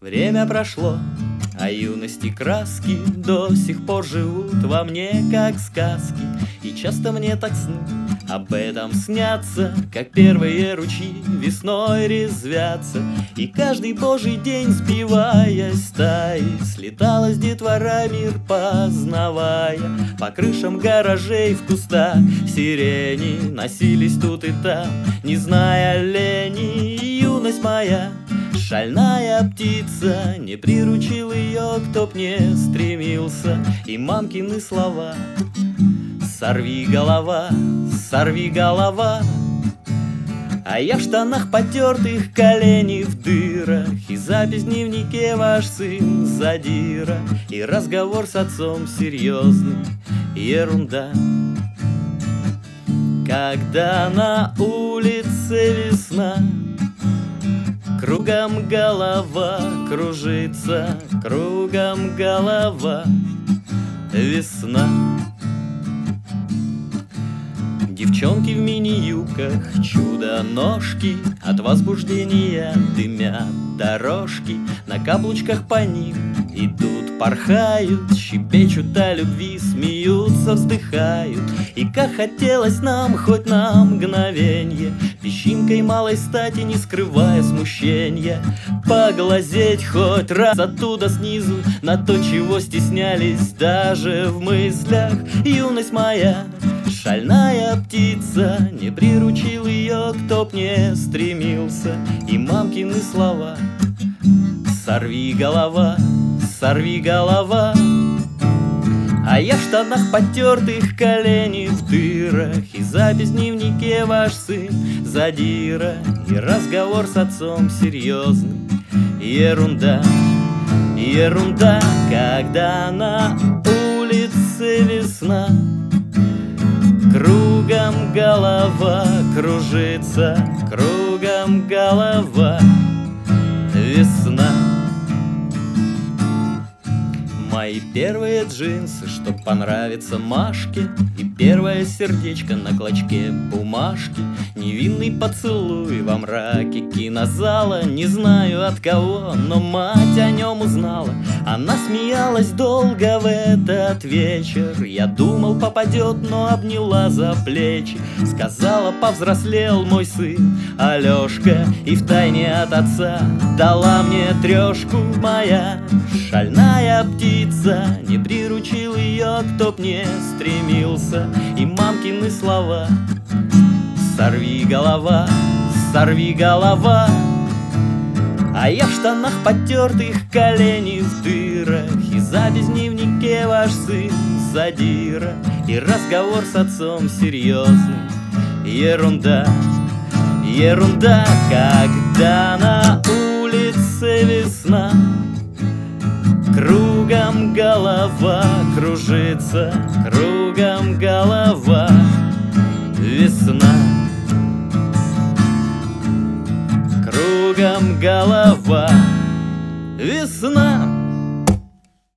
Время прошло, а юности краски до сих пор живут во мне, как сказки. И часто мне так сны об этом снятся, как первые ручьи весной резвятся. И каждый божий день, сбиваясь стаи, слеталась детвора, мир познавая. По крышам гаражей в кустах сирени носились тут и там, не зная лени. Юность моя, шальная птица, не приручил ее, кто б не стремился. И мамкины слова: сорви голова, сорви голова. А я в штанах потертых, колени в дырах, и запись в дневнике: ваш сын задира. И разговор с отцом серьезный, ерунда. Когда на улице весна, кругом голова кружится, кругом голова. Весна. Девчонки в мини-юбках, чудо-ножки, от возбуждения дымят дорожки. На каблучках по ним идут, порхают, щебечут о любви, смеются, вздыхают. И как хотелось нам хоть на мгновенье песчинкой малой стати, не скрывая смущения, поглазеть хоть раз оттуда снизу на то, чего стеснялись даже в мыслях. Юность моя, шальная птица, не приручил ее, кто б не стремился. И мамкины слова: сорви голова, сорви голова. А я в штанах потертых, колени в дырах, и запись в дневнике: ваш сын задира. И разговор с отцом серьезный, ерунда, ерунда. Когда на улице весна, кругом голова кружится, кругом голова. Весна. Мои первые джинсы, чтоб понравиться Машке, и первое сердечко на клочке бумажки. Невинный поцелуй во мраке кинозала, не знаю от кого, но мать о нем узнала. Она смеялась долго в этот вечер, я думал, попадет, но обняла за плечи. Сказала: повзрослел мой сын Алешка, и втайне от отца дала мне трешку. Моя шальная птица, не приручил ее, кто б не стремился. И мамкины слова: сорви голова, сорви голова. А я в штанах потертых, колени в дырах, и запись в дневнике: ваш сын задира. И разговор с отцом серьезный, ерунда, ерунда. Когда на улице весна, кругом голова кружится, кругом голова. Весна. Кругом голова.